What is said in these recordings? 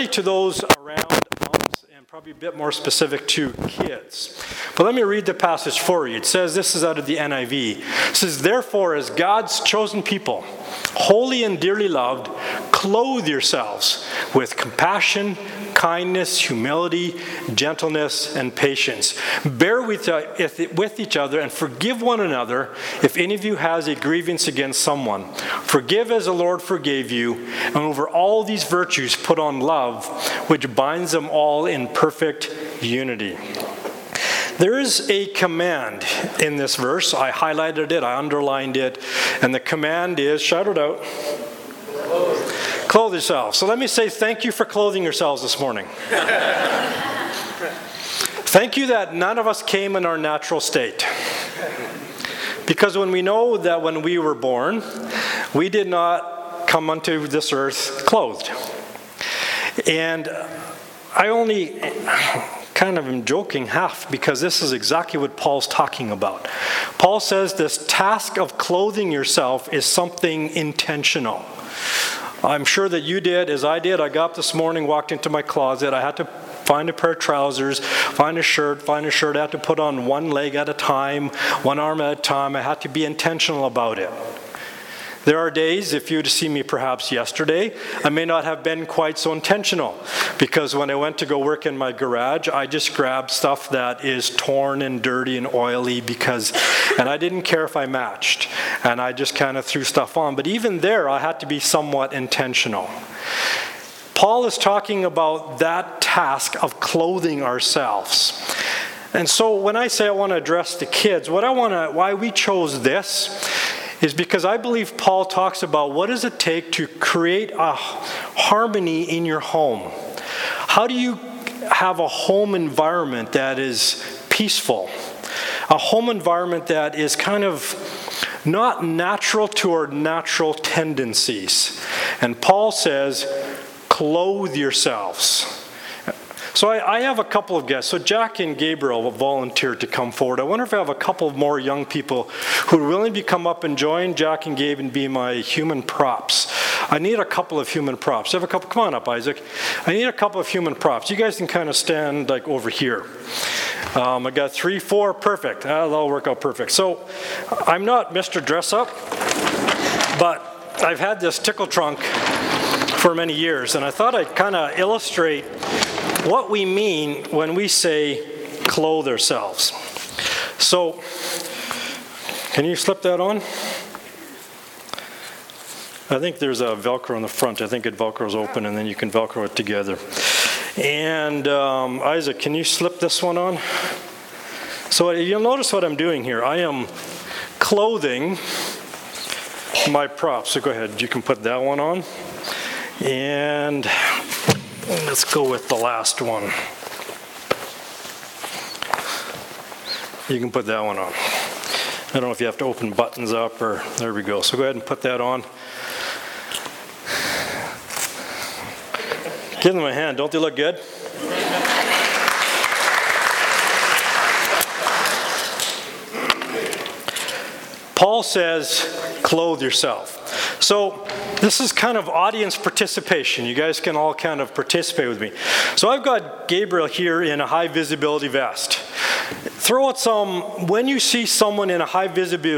primarily to those around moms and probably a bit more specific to kids. But let me read the passage for you. It says, this is out of the NIV. It says, therefore, as God's chosen people, holy and dearly loved, clothe yourselves with compassion, kindness, humility, gentleness, and patience. Bear with each other and forgive one another if any of you has a grievance against someone. Forgive as the Lord forgave you, and over all these virtues put on love, which binds them all in perfect unity. There is a command in this verse. I highlighted it, I underlined it, and the command is, shout it out, clothe yourselves. So let me say thank you for clothing yourselves this morning. Thank you that none of us came in our natural state. Because when we know that when we were born, we did not come unto this earth clothed. And I only kind of am joking half because this is exactly what Paul's talking about. Paul says this task of clothing yourself is something intentional. I'm sure that you did as I did. I got up this morning, walked into my closet. I had to find a pair of trousers, find a shirt. I had to put on one leg at a time, one arm at a time. I had to be intentional about it. There are days, if you'd seen me perhaps yesterday, I may not have been quite so intentional because when I went to go work in my garage, I just grabbed stuff that is torn and dirty and oily and I didn't care if I matched. And I just kind of threw stuff on. But even there, I had to be somewhat intentional. Paul is talking about that task of clothing ourselves. And so when I say I want to address the kids, why we chose this is because I believe Paul talks about what does it take to create a harmony in your home. How do you have a home environment that is peaceful? A home environment that is kind of not natural to our natural tendencies. And Paul says, clothe yourselves. So I have a couple of guests. So Jack and Gabriel volunteered to come forward. I wonder if I have a couple of more young people who are willing to come up and join Jack and Gabe and be my human props. I need a couple of human props. I have a couple. Come on up, Isaac. I need a couple of human props. You guys can kind of stand like over here. I got 3, 4, perfect. That'll work out perfect. So I'm not Mr. Dress Up, but I've had this tickle trunk for many years, and I thought I'd kind of illustrate what we mean when we say clothe ourselves. So, can you slip that on? I think there's a Velcro on the front. I think it Velcros open and then you can Velcro it together. And Isaac, can you slip this one on? So you'll notice what I'm doing here. I am clothing my props. So go ahead, you can put that one on. And let's go with the last one. You can put that one on. I don't know if you have to open buttons up or, there we go. So go ahead and put that on. Give them a hand. Don't they look good? Paul says, clothe yourself. So this is kind of audience participation. You guys can all kind of participate with me. So I've got Gabriel here in a high visibility vest. Throw out some, when you see someone in a high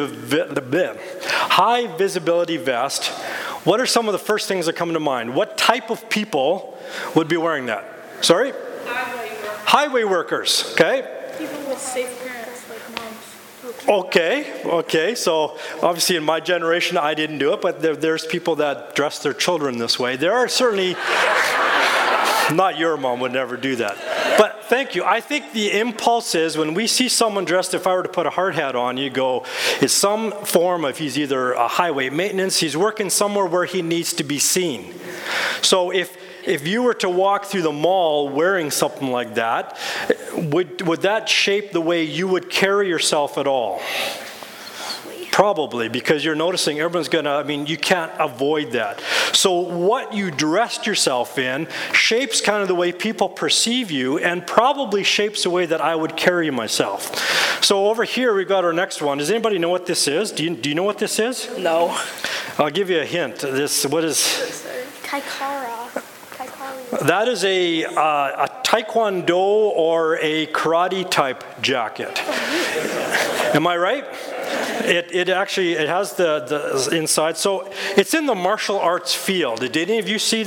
visibility vest, what are some of the first things that come to mind? What type of people would be wearing that? Sorry? Highway workers, okay? People with safe parents, like moms. Okay, so obviously in my generation I didn't do it, but there's people that dress their children this way. There are certainly, not your mom would never do that. But thank you. I think the impulse is when we see someone dressed, if I were to put a hard hat on, you go, it's some form of, he's either a highway maintenance, he's working somewhere where he needs to be seen. So if you were to walk through the mall wearing something like that, would that shape the way you would carry yourself at all? Probably, because you're noticing everyone's you can't avoid that. So what you dressed yourself in shapes kind of the way people perceive you and probably shapes the way that I would carry myself. So over here we've got our next one. Does anybody know what this is? Do you know what this is? No. I'll give you a hint. What is... Kaikara. That is a taekwondo or a karate type jacket. Am I right? It actually has the inside. So it's in the martial arts field. Did any of you see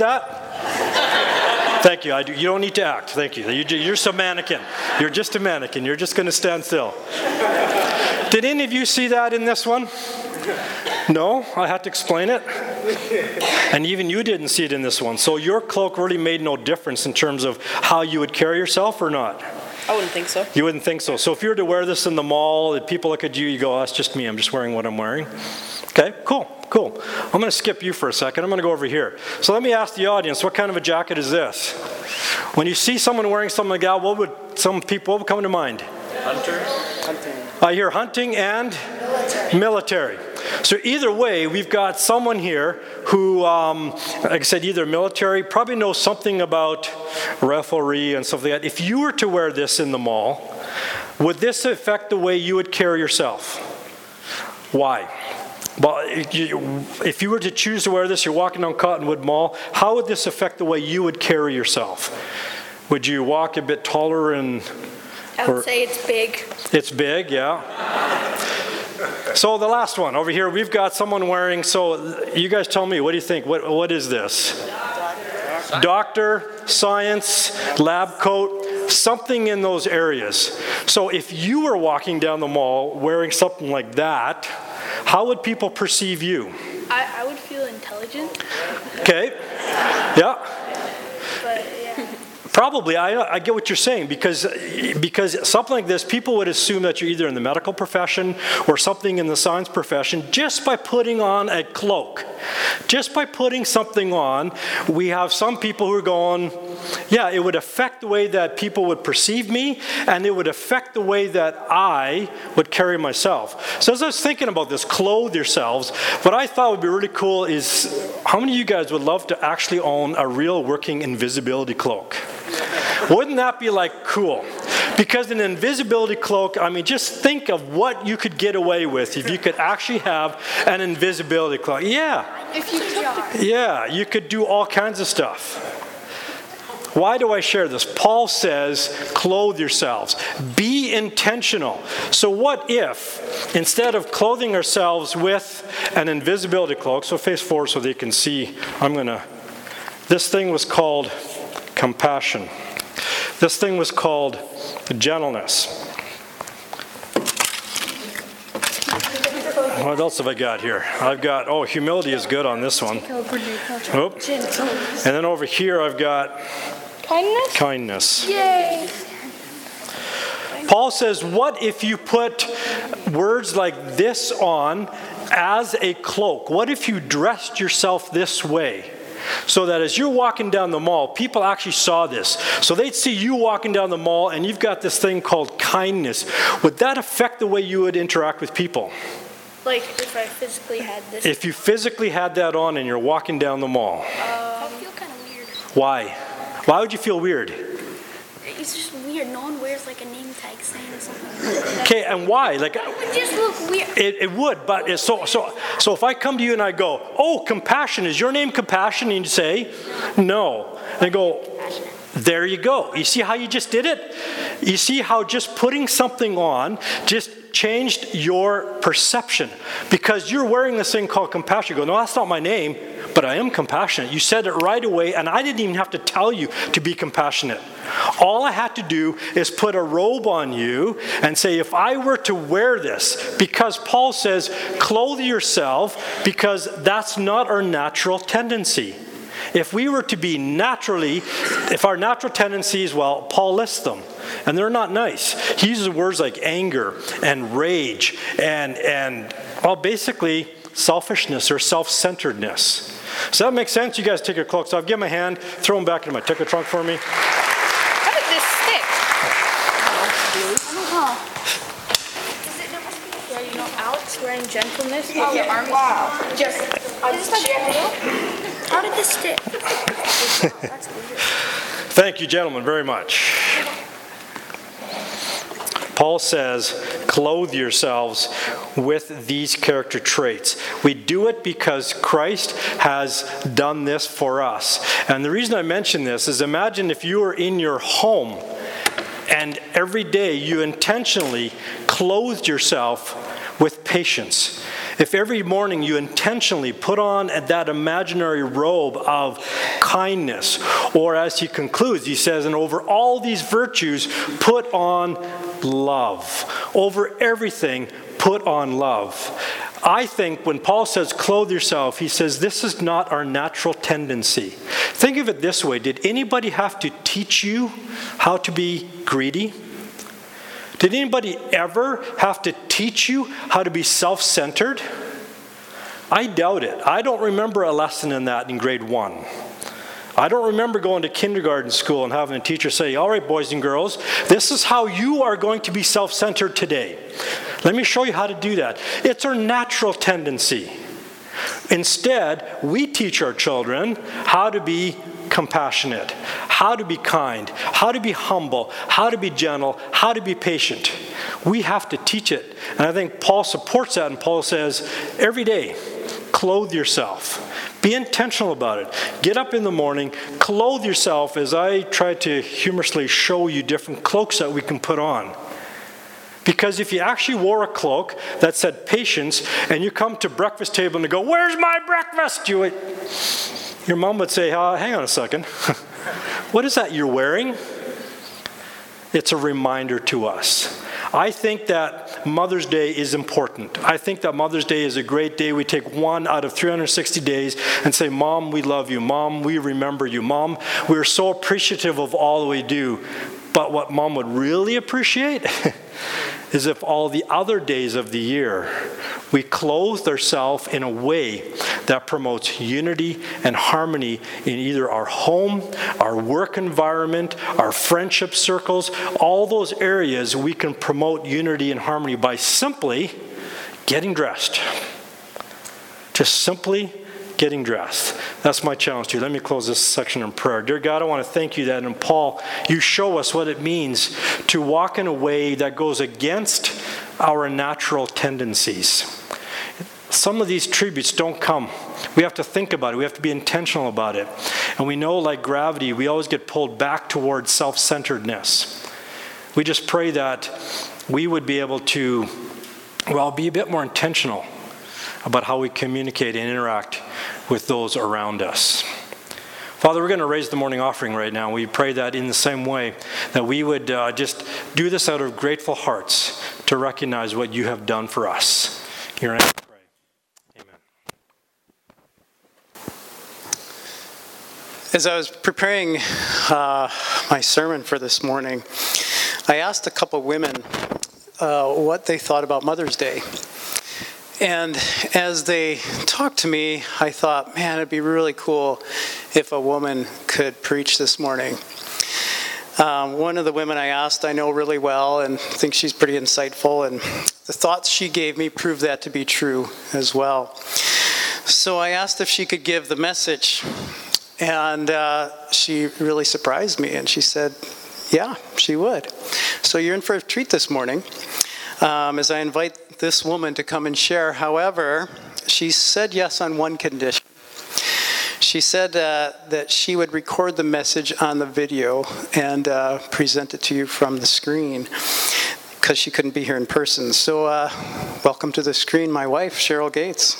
that? Thank you. You don't need to act. Thank you. You're just a mannequin. You're just a mannequin. You're just going to stand still. Did any of you see that in this one? No? I had to explain it? And even you didn't see it in this one. So your cloak really made no difference in terms of how you would carry yourself or not? I wouldn't think so. You wouldn't think so. So if you were to wear this in the mall, and people look at you, you go, oh, that's just me. I'm just wearing what I'm wearing. Okay, cool. I'm going to skip you for a second. I'm going to go over here. So let me ask the audience, what kind of a jacket is this? When you see someone wearing something like that, what would come to mind? Hunting. I hear hunting and military. So either way, we've got someone here who, like I said, either military, probably knows something about referee and stuff like that. If you were to wear this in the mall, would this affect the way you would carry yourself? Why? Well, if you were to choose to wear this, you're walking down Cottonwood Mall, how would this affect the way you would carry yourself? Would you walk a bit taller and... I would say it's big. It's big, yeah. So the last one over here, we've got someone wearing, so you guys tell me, what do you think? What is this? Doctor, science, lab coat, something in those areas. So if you were walking down the mall wearing something like that, how would people perceive you? I would feel intelligent. Okay, yeah. But yeah. Probably, I get what you're saying, because something like this, people would assume that you're either in the medical profession or something in the science profession just by putting on a cloak. Just by putting something on, we have some people who are going, yeah, it would affect the way that people would perceive me, and it would affect the way that I would carry myself. So as I was thinking about this, clothe yourselves, what I thought would be really cool is, how many of you guys would love to actually own a real working invisibility cloak? Wouldn't that be like cool? Because an invisibility cloak, I mean, just think of what you could get away with if you could actually have an invisibility cloak. Yeah. If you took Yeah, you could do all kinds of stuff. Why do I share this? Paul says, clothe yourselves. Be intentional. So what if, instead of clothing ourselves with an invisibility cloak, so face forward so they can see, this thing was called compassion. This thing was called gentleness. What else have I got here? I've got, humility is good on this one. Oh. And then over here I've got kindness. Yay! Paul says, what if you put words like this on as a cloak? What if you dressed yourself this way? So that as you're walking down the mall, people actually saw this. So they'd see you walking down the mall and you've got this thing called kindness. Would that affect the way you would interact with people? Like if I physically had this. If you physically had that on and you're walking down the mall. I feel kind of weird. Why? Why would you feel weird? It's just weird. No one wears like a name tag saying something. Okay, and why? Like, It would just look weird. it would, but so if I come to you and I go, oh, Compassion, is your name Compassion? And you say, no. And I go, there you go. You see how you just did it? You see how just putting something on just changed your perception. Because you're wearing this thing called compassion. You go, no, that's not my name, but I am compassionate. You said it right away, and I didn't even have to tell you to be compassionate. All I had to do is put a robe on you and say, if I were to wear this, because Paul says, clothe yourself, because that's not our natural tendency. If we were to be if our natural tendencies, well, Paul lists them, and they're not nice. He uses words like anger and rage and basically selfishness or self-centeredness. Does that make sense? You guys take your cloaks off. Give them a hand. Throw them back into my ticket trunk for me. How did this stick? I don't know. Alex wearing gentleness. Oh, your arm. Wow. How did this stick? That's weird. Thank you, gentlemen, very much. Paul says, clothe yourselves with these character traits. We do it because Christ has done this for us. And the reason I mention this is, imagine if you were in your home and every day you intentionally clothed yourself with patience. If every morning you intentionally put on that imaginary robe of kindness, or as he concludes, he says, and over all these virtues, put on love. Over everything, put on love. I think when Paul says clothe yourself, he says this is not our natural tendency. Think of it this way. Did anybody have to teach you how to be greedy? Did anybody ever have to teach you how to be self-centered? I doubt it. I don't remember a lesson in that in grade 1. I don't remember going to kindergarten school and having a teacher say, all right, boys and girls, this is how you are going to be self-centered today. Let me show you how to do that. It's our natural tendency. Instead, we teach our children how to be compassionate, how to be kind, how to be humble, how to be gentle, how to be patient. We have to teach it. And I think Paul supports that, and Paul says, every day, clothe yourself. Be intentional about it. Get up in the morning, clothe yourself, as I try to humorously show you different cloaks that we can put on. Because if you actually wore a cloak that said patience, and you come to breakfast table and you go, where's my breakfast? Your mom would say, hang on a second. What is that you're wearing? It's a reminder to us. I think that Mother's Day is important. I think that Mother's Day is a great day. We take one out of 360 days and say, Mom, we love you. Mom, we remember you. Mom, we're so appreciative of all that we do. But what Mom would really appreciate is if all the other days of the year we clothed ourselves in a way that promotes unity and harmony in either our home, our work environment, our friendship circles, all those areas we can promote unity and harmony by simply getting dressed. Just simply getting dressed. That's my challenge to you. Let me close this section in prayer. Dear God, I want to thank you that in Paul, you show us what it means to walk in a way that goes against our natural tendencies. Some of these tributes don't come. We have to think about it. We have to be intentional about it. And we know, like gravity, we always get pulled back towards self-centeredness. We just pray that we would be able to, be a bit more intentional about how we communicate and interact with those around us. Father, we're going to raise the morning offering right now. We pray that in the same way that we would just do this out of grateful hearts to recognize what you have done for us. In your name we pray. Amen. As I was preparing my sermon for this morning, I asked a couple women what they thought about Mother's Day. And as they talked to me, I thought, man, it'd be really cool if a woman could preach this morning. One of the women I asked I know really well and think she's pretty insightful, and the thoughts she gave me proved that to be true as well. So I asked if she could give the message, and she really surprised me, and she said, yeah, she would. So you're in for a treat this morning as I invite this woman to come and share. However, she said yes on one condition. She said that she would record the message on the video and present it to you from the screen because she couldn't be here in person. So welcome to the screen, my wife, Cheryl Gates.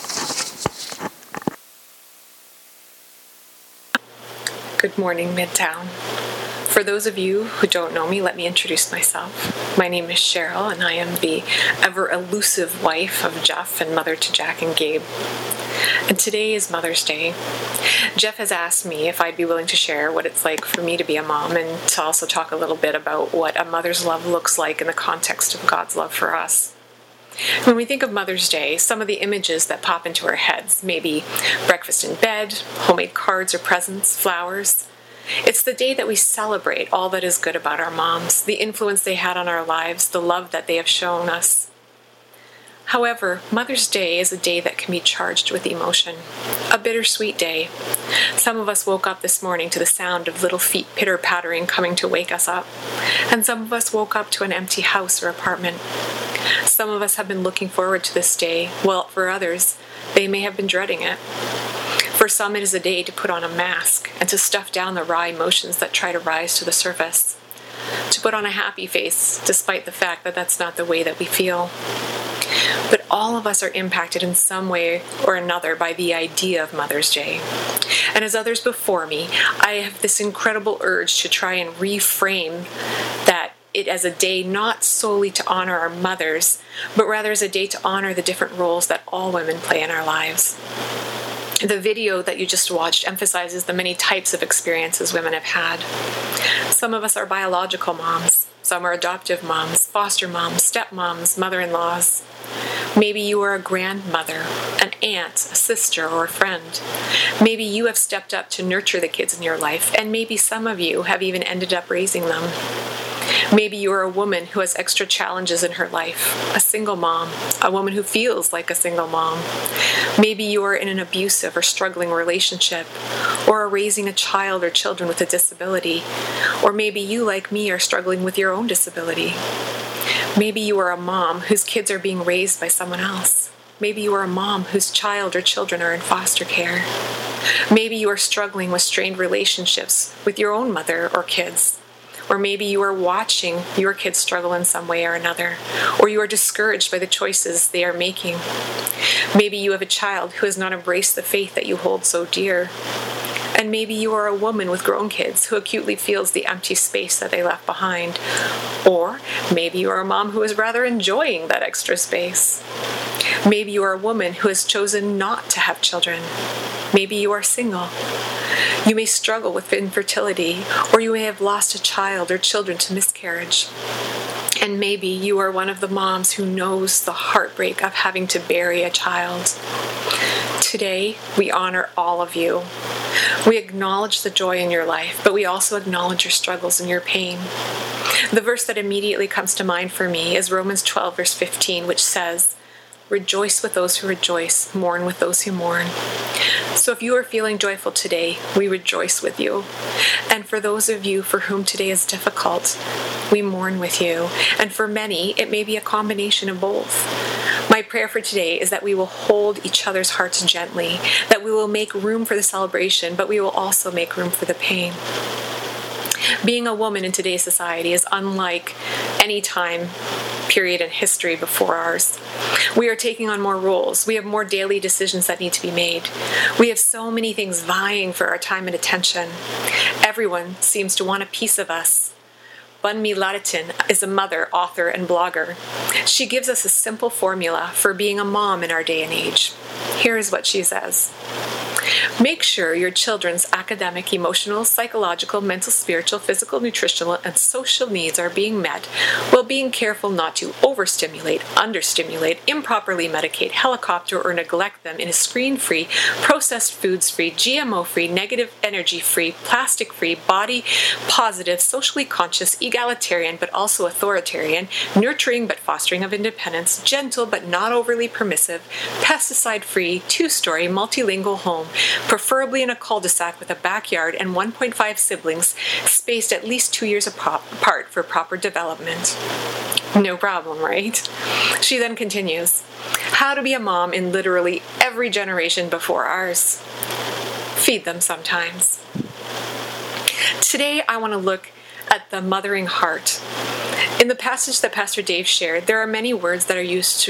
Good morning, Midtown. For those of you who don't know me, let me introduce myself. My name is Cheryl, and I am the ever-elusive wife of Jeff and mother to Jack and Gabe. And today is Mother's Day. Jeff has asked me if I'd be willing to share what it's like for me to be a mom and to also talk a little bit about what a mother's love looks like in the context of God's love for us. When we think of Mother's Day, some of the images that pop into our heads may be breakfast in bed, homemade cards or presents, flowers. It's the day that we celebrate all that is good about our moms, the influence they had on our lives, the love that they have shown us. However, Mother's Day is a day that can be charged with emotion. A bittersweet day. Some of us woke up this morning to the sound of little feet pitter-pattering coming to wake us up. And some of us woke up to an empty house or apartment. Some of us have been looking forward to this day, while for others, they may have been dreading it. For some, it is a day to put on a mask and to stuff down the raw emotions that try to rise to the surface. To put on a happy face, despite the fact that that's not the way that we feel. But all of us are impacted in some way or another by the idea of Mother's Day. And as others before me, I have this incredible urge to try and reframe that it as a day not solely to honor our mothers, but rather as a day to honor the different roles that all women play in our lives. The video that you just watched emphasizes the many types of experiences women have had. Some of us are biological moms. Some are adoptive moms, foster moms, stepmoms, mother-in-laws. Maybe you are a grandmother, an aunt, a sister, or a friend. Maybe you have stepped up to nurture the kids in your life, and maybe some of you have even ended up raising them. Maybe you are a woman who has extra challenges in her life, a single mom, a woman who feels like a single mom. Maybe you are in an abusive or struggling relationship, or are raising a child or children with a disability, or maybe you, like me, are struggling with your own disability. Maybe you are a mom whose kids are being raised by someone else. Maybe you are a mom whose child or children are in foster care. Maybe you are struggling with strained relationships with your own mother or kids. Or maybe you are watching your kids struggle in some way or another, or you are discouraged by the choices they are making. Maybe you have a child who has not embraced the faith that you hold so dear. And maybe you are a woman with grown kids who acutely feels the empty space that they left behind. Or maybe you are a mom who is rather enjoying that extra space. Maybe you are a woman who has chosen not to have children. Maybe you are single. You may struggle with infertility, or you may have lost a child or children to miscarriage. And maybe you are one of the moms who knows the heartbreak of having to bury a child. Today, we honor all of you. We acknowledge the joy in your life, but we also acknowledge your struggles and your pain. The verse that immediately comes to mind for me is Romans 12, verse 15, which says, "Rejoice with those who rejoice, mourn with those who mourn." So if you are feeling joyful today, we rejoice with you. And for those of you for whom today is difficult, we mourn with you. And for many, it may be a combination of both. My prayer for today is that we will hold each other's hearts gently, that we will make room for the celebration, but we will also make room for the pain. Being a woman in today's society is unlike any time period in history before ours. We are taking on more roles. We have more daily decisions that need to be made. We have so many things vying for our time and attention. Everyone seems to want a piece of us. Bunmi Laditin is a mother, author, and blogger. She gives us a simple formula for being a mom in our day and age. Here is what she says. Make sure your children's academic, emotional, psychological, mental, spiritual, physical, nutritional, and social needs are being met while being careful not to overstimulate, understimulate, improperly medicate, helicopter, or neglect them in a screen-free, processed foods-free, GMO-free, negative energy-free, plastic-free, body-positive, socially conscious, egalitarian but also authoritarian, nurturing but fostering of independence, gentle but not overly permissive, pesticide-free, two-story, multilingual home, preferably in a cul-de-sac with a backyard and 1.5 siblings, spaced at least 2 years apart for proper development. No problem, right? She then continues, how to be a mom in literally every generation before ours. Feed them sometimes. Today, I want to look at the mothering heart. In the passage that Pastor Dave shared, there are many words that are used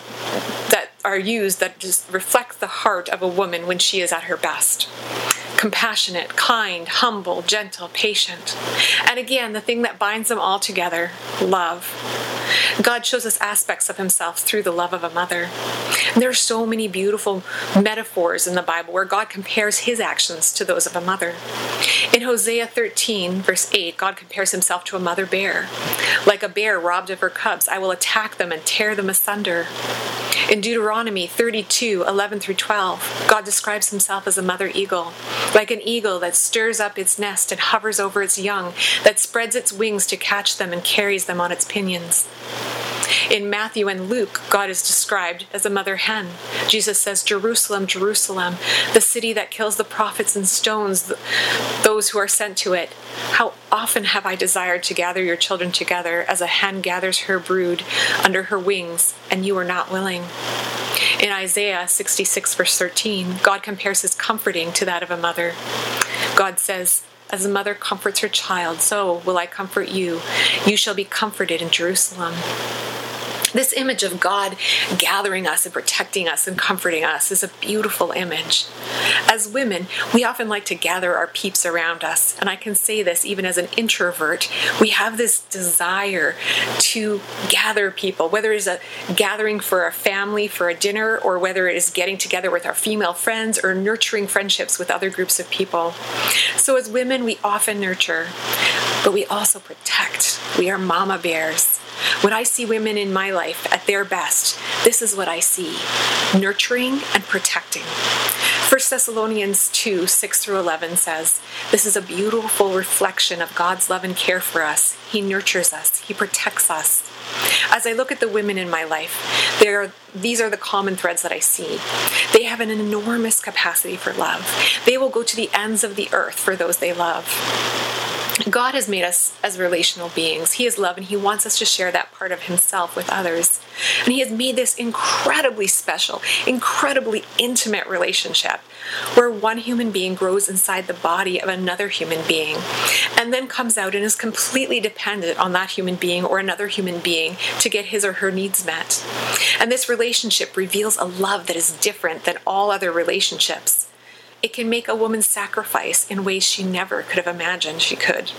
that just reflect the heart of a woman when she is at her best. Compassionate, kind, humble, gentle, patient. And again, the thing that binds them all together, love. God shows us aspects of himself through the love of a mother. And there are so many beautiful metaphors in the Bible where God compares his actions to those of a mother. In Hosea 13, verse 8, God compares himself to a mother bear. Like a bear robbed of her cubs, I will attack them and tear them asunder. In Deuteronomy 32, 11 through 12, God describes himself as a mother eagle, like an eagle that stirs up its nest and hovers over its young, that spreads its wings to catch them and carries them on its pinions. In Matthew and Luke, God is described as a mother hen. Jesus says, Jerusalem, Jerusalem, the city that kills the prophets and stones those who are sent to it. How often have I desired to gather your children together as a hen gathers her brood under her wings, and you are not willing. In Isaiah 66, verse 13, God compares his comforting to that of a mother. God says, as a mother comforts her child, so will I comfort you. You shall be comforted in Jerusalem. This image of God gathering us and protecting us and comforting us is a beautiful image. As women, we often like to gather our peeps around us, and I can say this even as an introvert. We have this desire to gather people, whether it is a gathering for a family, for a dinner, or whether it is getting together with our female friends or nurturing friendships with other groups of people. So as women, we often nurture, but we also protect. We are mama bears. When I see women in my life at their best, this is what I see: nurturing and protecting. 1 Thessalonians 2, 6 through 11 says, this is a beautiful reflection of God's love and care for us. He nurtures us. He protects us. As I look at the women in my life, these are the common threads that I see. They have an enormous capacity for love. They will go to the ends of the earth for those they love. God has made us as relational beings. He is love, and he wants us to share that part of himself with others. And he has made this incredibly special, incredibly intimate relationship where one human being grows inside the body of another human being and then comes out and is completely dependent on that human being or another human being to get his or her needs met. And this relationship reveals a love that is different than all other relationships. It can make a woman sacrifice in ways she never could have imagined she could.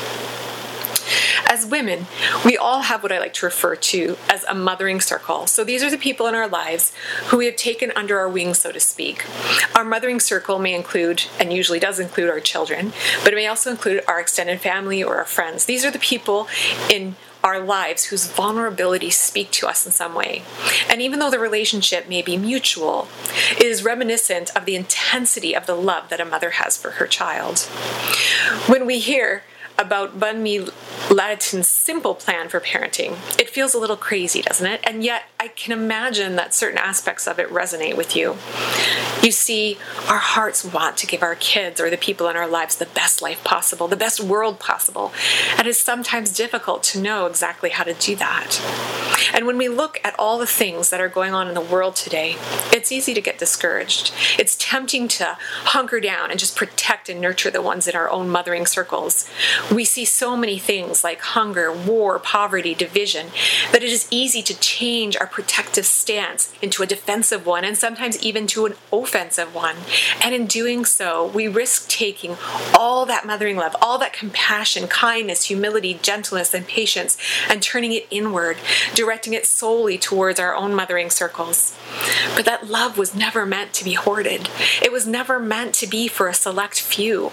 As women, we all have what I like to refer to as a mothering circle. So these are the people in our lives who we have taken under our wings, so to speak. Our mothering circle may include, and usually does include, our children, but it may also include our extended family or our friends. These are the people in our lives whose vulnerabilities speak to us in some way. And even though the relationship may be mutual, it is reminiscent of the intensity of the love that a mother has for her child. When we hear about Bunmi Laditan's simple plan for parenting, it feels a little crazy, doesn't it? And yet I can imagine that certain aspects of it resonate with you. You see, our hearts want to give our kids or the people in our lives the best life possible, the best world possible. And it's sometimes difficult to know exactly how to do that. And when we look at all the things that are going on in the world today, it's easy to get discouraged. It's tempting to hunker down and just protect and nurture the ones in our own mothering circles. We see so many things like hunger, war, poverty, division, that it is easy to change our protective stance into a defensive one and sometimes even to an offensive one. And in doing so, we risk taking all that mothering love, all that compassion, kindness, humility, gentleness, and patience, and turning it inward, directing it solely towards our own mothering circles. But that love was never meant to be hoarded. It was never meant to be for a select few.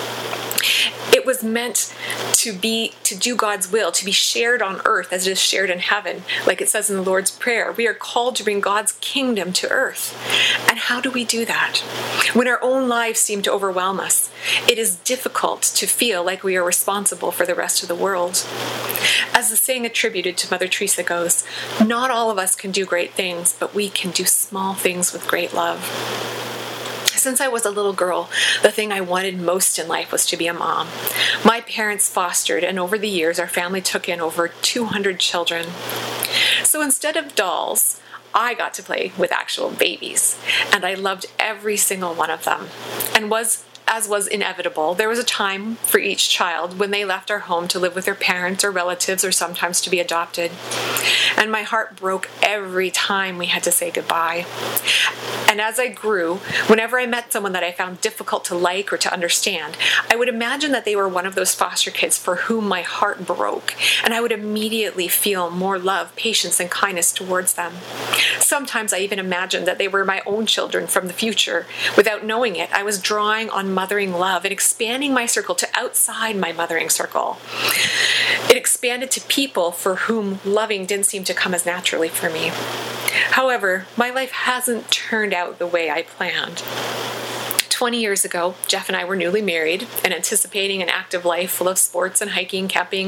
It was meant to do God's will, to be shared on earth as it is shared in heaven. Like it says in the Lord's Prayer, we are called to bring God's kingdom to earth. And how do we do that? When our own lives seem to overwhelm us, it is difficult to feel like we are responsible for the rest of the world. As the saying attributed to Mother Teresa goes, not all of us can do great things, but we can do small things with great love. Since I was a little girl, the thing I wanted most in life was to be a mom. My parents fostered, and over the years, our family took in over 200 children. So instead of dolls, I got to play with actual babies, and I loved every single one of them. And as was inevitable, there was a time for each child when they left our home to live with their parents or relatives or sometimes to be adopted. And my heart broke every time we had to say goodbye. And as I grew, whenever I met someone that I found difficult to like or to understand, I would imagine that they were one of those foster kids for whom my heart broke, and I would immediately feel more love, patience, and kindness towards them. Sometimes I even imagined that they were my own children from the future. Without knowing it, I was drawing on mothering love and expanding my circle to outside my mothering circle. It expanded to people for whom loving didn't seem to come as naturally for me. However, my life hasn't turned out the way I planned. 20 years ago, Jeff and I were newly married and anticipating an active life full of sports and hiking, camping,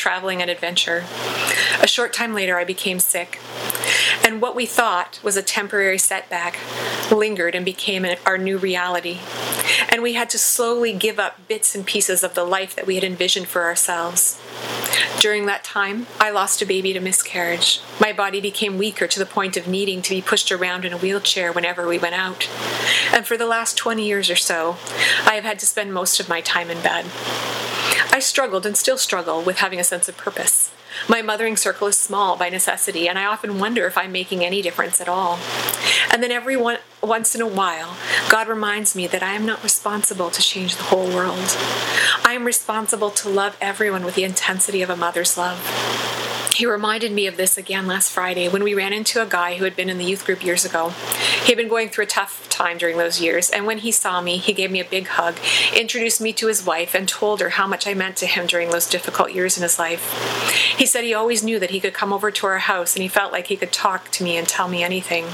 traveling and adventure. A short time later, I became sick. And what we thought was a temporary setback lingered and became our new reality. And we had to slowly give up bits and pieces of the life that we had envisioned for ourselves. During that time, I lost a baby to miscarriage. My body became weaker to the point of needing to be pushed around in a wheelchair whenever we went out. And for the last 20 years or so, I have had to spend most of my time in bed. I struggled and still struggle with having a sense of purpose. My mothering circle is small by necessity, and I often wonder if I'm making any difference at all. And then once in a while, God reminds me that I am not responsible to change the whole world. I am responsible to love everyone with the intensity of a mother's love. He reminded me of this again last Friday when we ran into a guy who had been in the youth group years ago. He had been going through a tough time during those years, and when he saw me, he gave me a big hug, introduced me to his wife, and told her how much I meant to him during those difficult years in his life. He said he always knew that he could come over to our house and he felt like he could talk to me and tell me anything.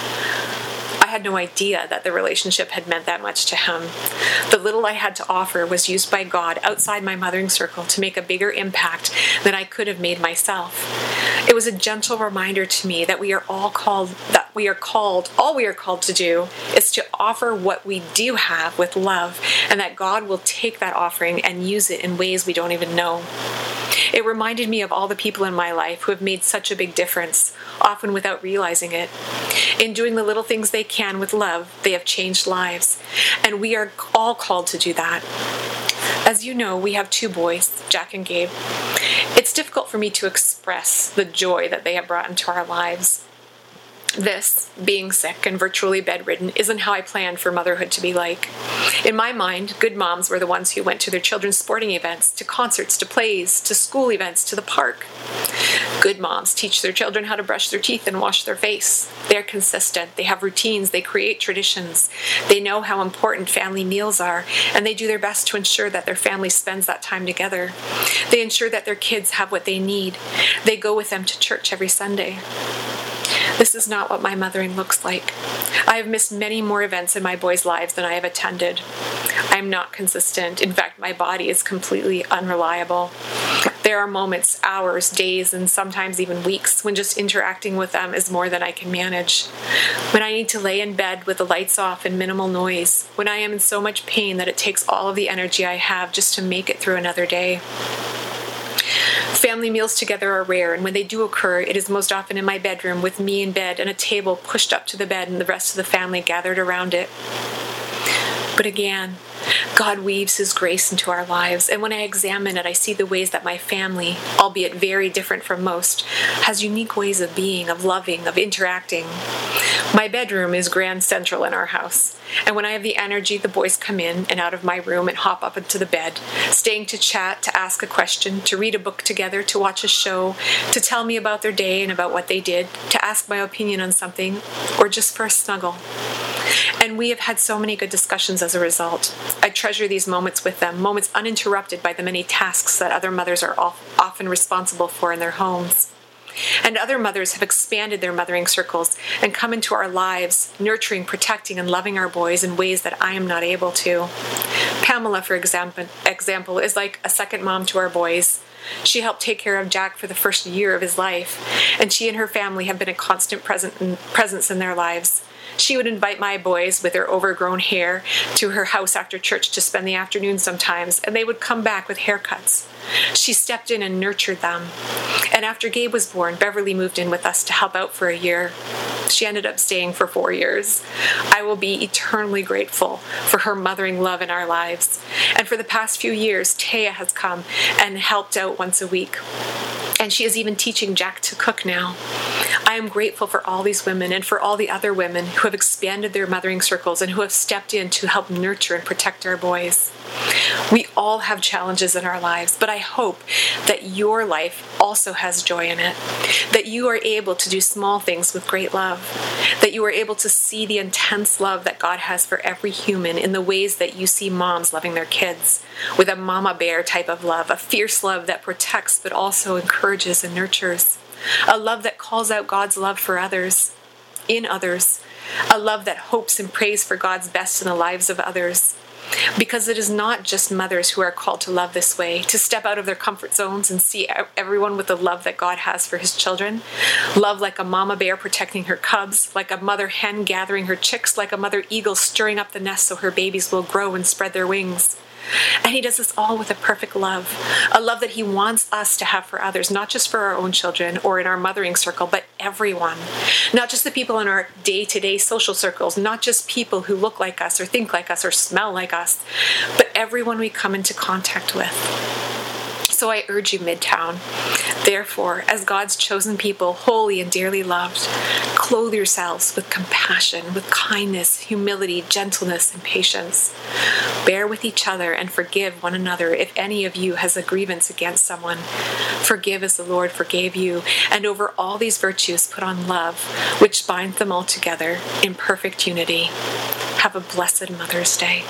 I had no idea that the relationship had meant that much to him. The little I had to offer was used by God outside my mothering circle to make a bigger impact than I could have made myself. It was a gentle reminder to me that all we are called to do is to offer what we do have with love, and that God will take that offering and use it in ways we don't even know. It reminded me of all the people in my life who have made such a big difference, often without realizing it. In doing the little things they can with love, they have changed lives, and we are all called to do that. As you know, we have 2 boys, Jack and Gabe. It's difficult for me to express the joy that they have brought into our lives. This, being sick and virtually bedridden, isn't how I planned for motherhood to be like. In my mind, good moms were the ones who went to their children's sporting events, to concerts, to plays, to school events, to the park. Good moms teach their children how to brush their teeth and wash their face. They're consistent, they have routines, they create traditions. They know how important family meals are, and they do their best to ensure that their family spends that time together. They ensure that their kids have what they need. They go with them to church every Sunday. This is not what my mothering looks like. I have missed many more events in my boys' lives than I have attended. I am not consistent. In fact, my body is completely unreliable. There are moments, hours, days, and sometimes even weeks when just interacting with them is more than I can manage. When I need to lay in bed with the lights off and minimal noise. When I am in so much pain that it takes all of the energy I have just to make it through another day. Family meals together are rare, and when they do occur, it is most often in my bedroom with me in bed and a table pushed up to the bed and the rest of the family gathered around it. But again, God weaves His grace into our lives, and when I examine it, I see the ways that my family, albeit very different from most, has unique ways of being, of loving, of interacting. My bedroom is grand central in our house, and when I have the energy, the boys come in and out of my room and hop up into the bed, staying to chat, to ask a question, to read a book together, to watch a show, to tell me about their day and about what they did, to ask my opinion on something, or just for a snuggle. And we have had so many good discussions as a result. I treasure these moments with them, moments uninterrupted by the many tasks that other mothers are often responsible for in their homes. And other mothers have expanded their mothering circles and come into our lives, nurturing, protecting, and loving our boys in ways that I am not able to. Pamela, for example, is like a second mom to our boys. She helped take care of Jack for the first year of his life, and she and her family have been a constant presence in their lives. She would invite my boys with their overgrown hair to her house after church to spend the afternoon sometimes, and they would come back with haircuts. She stepped in and nurtured them. And after Gabe was born, Beverly moved in with us to help out for a year. She ended up staying for 4 years. I will be eternally grateful for her mothering love in our lives. And for the past few years, Taya has come and helped out once a week. And she is even teaching Jack to cook now. I am grateful for all these women and for all the other women who have expanded their mothering circles and who have stepped in to help nurture and protect our boys. We all have challenges in our lives, but I hope that your life also has joy in it, that you are able to do small things with great love, that you are able to see the intense love that God has for every human in the ways that you see moms loving their kids, with a mama bear type of love, a fierce love that protects but also encourages and nurtures, a love that calls out God's love for others, in others, a love that hopes and prays for God's best in the lives of others, because it is not just mothers who are called to love this way, to step out of their comfort zones and see everyone with the love that God has for his children. Love like a mama bear protecting her cubs, like a mother hen gathering her chicks, like a mother eagle stirring up the nest so her babies will grow and spread their wings. And he does this all with a perfect love, a love that he wants us to have for others, not just for our own children or in our mothering circle, but everyone. Not just the people in our day-to-day social circles, not just people who look like us or think like us or smell like us, but everyone we come into contact with. So I urge you, Midtown, therefore, as God's chosen people, holy and dearly loved, clothe yourselves with compassion, with kindness, humility, gentleness, and patience. Bear with each other and forgive one another if any of you has a grievance against someone. Forgive as the Lord forgave you, and over all these virtues put on love, which binds them all together in perfect unity. Have a blessed Mother's Day.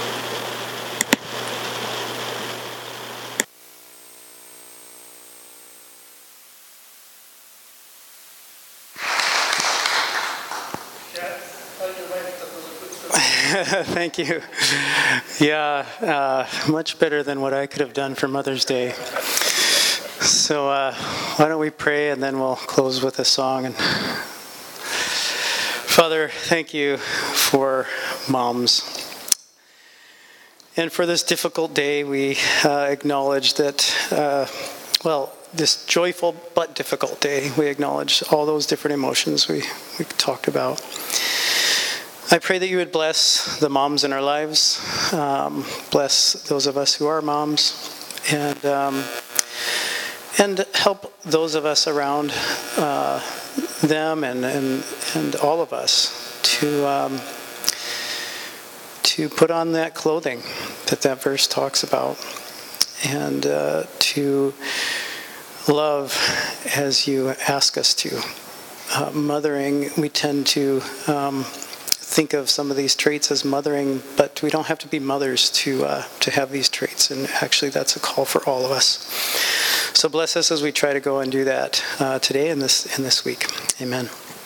Thank you. Yeah, much better than what I could have done for Mother's Day. So why don't we pray and then we'll close with a song. And Father, thank you for moms. And for this difficult day, we acknowledge that, this joyful but difficult day, we acknowledge all those different emotions we talked about. I pray that you would bless the moms in our lives, bless those of us who are moms, and help those of us around them and all of us to put on that clothing that verse talks about, and to love as you ask us to. Mothering, we tend to think of some of these traits as mothering, but we don't have to be mothers to have these traits, and actually that's a call for all of us. So bless us as we try to go and do that today and this week. Amen.